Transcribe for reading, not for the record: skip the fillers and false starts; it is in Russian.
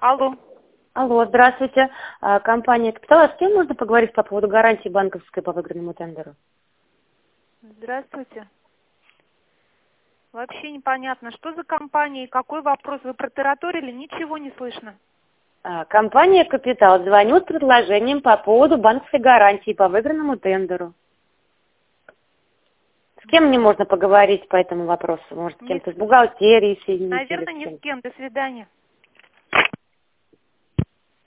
Алло. Алло, здравствуйте. Компания «Капитал». А с кем можно поговорить по поводу гарантии банковской по выигранному тендеру? Здравствуйте. Вообще непонятно, что за компания и какой вопрос. Вы протараторили, ничего не слышно. Компания «Капитал». Звоню с предложением по поводу банковской гарантии по выигранному тендеру. С кем мне можно поговорить по этому вопросу? Может, с кем-то из бухгалтерии соединить? Наверное, ни с кем. До свидания.